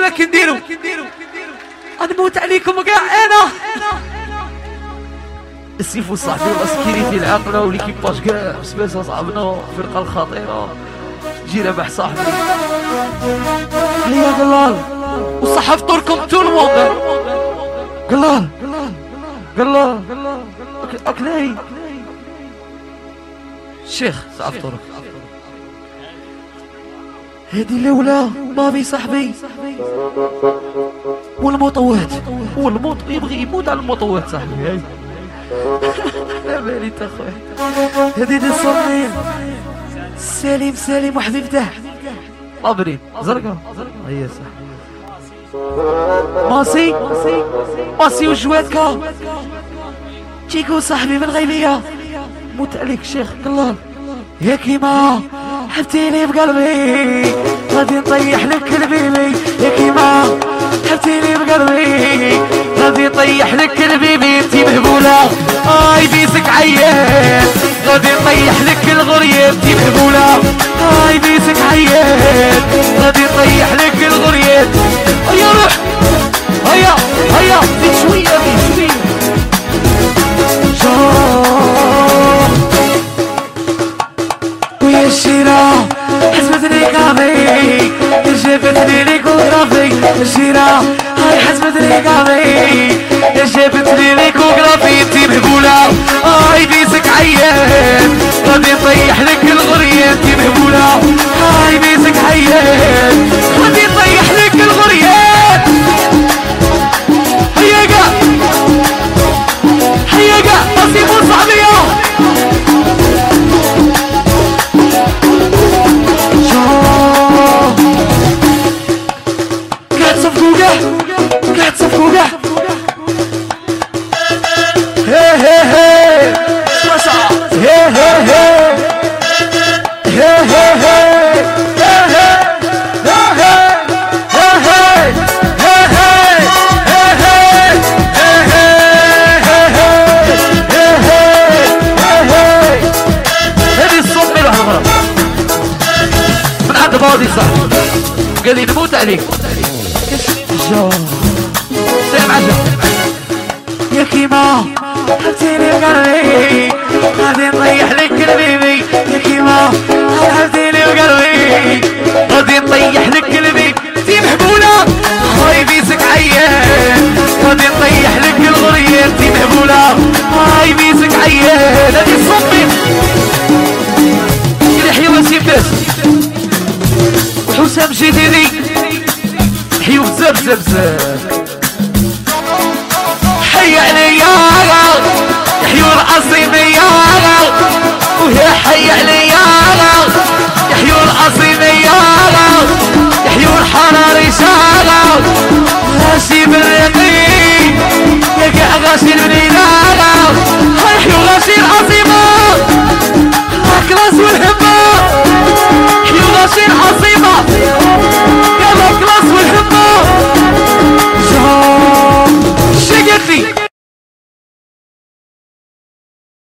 ما كنديرو غنموت عليكم كاع انا السيف وصاحبي والسكيريتي العاقله وليكيباج كاع بسباسه صاحبنا الفرقه الخطيره جي ربح صاحبي هيا قلال وصحة فطوركم تو الموند قلال اكلاي شيخ صحة فطورك هادي الاولى بابي صاحبي والمطوات يبغي يموت على المطوات صاحبي هاي لا بالي تا خويا هادي دي الصميم سليم وحبيبته صابرين زرقاء هيا صاحبي ماسي وجواتكا تيكو صاحبي من غيبية موت عليك شيخ قلال يا كيما حبتيني بقلبي غادي نطيح لك البيبي يا كيما حبتيني بقلبي غادي نطيح لك البيبي انتي مهبولة بيسك عيان غادي نطيح لك الغريب انتي مهبولة بيسك عيان غادي نطيح لك الغريب هيا روح هيا زيد شوية ويا الشيرة حسبتني كافي جابتني ليكوغرافي الشيرة هاي حسبتني كافي جابتني ليكوغرافي انتي مهبولة بيسك عيان غادي نطيح لك الغريب انتي مهبولة بيسك عيان غادي نطيح لك الغريب هيا قا نصيب صعبية قاعد صفقوقة هي وسع هذه الصوت من الهضرة من عند باضي صاحبي قال لي نموت عليك سامع يا كيما حبتيني بقلبي غادي نطيح لك البيبي يا كيما حبتيني بقلبي غادي نطيح لك البيبي انتي محبولة هاي بيسك عيان غادي نطيح لك الغريب انتي محبولة هاي بيسك عيان هادي الصبي يحيى وسيم باس وحسام جديدي حيو بزاف حي عليا يحيو العصيمية ويا حي عليا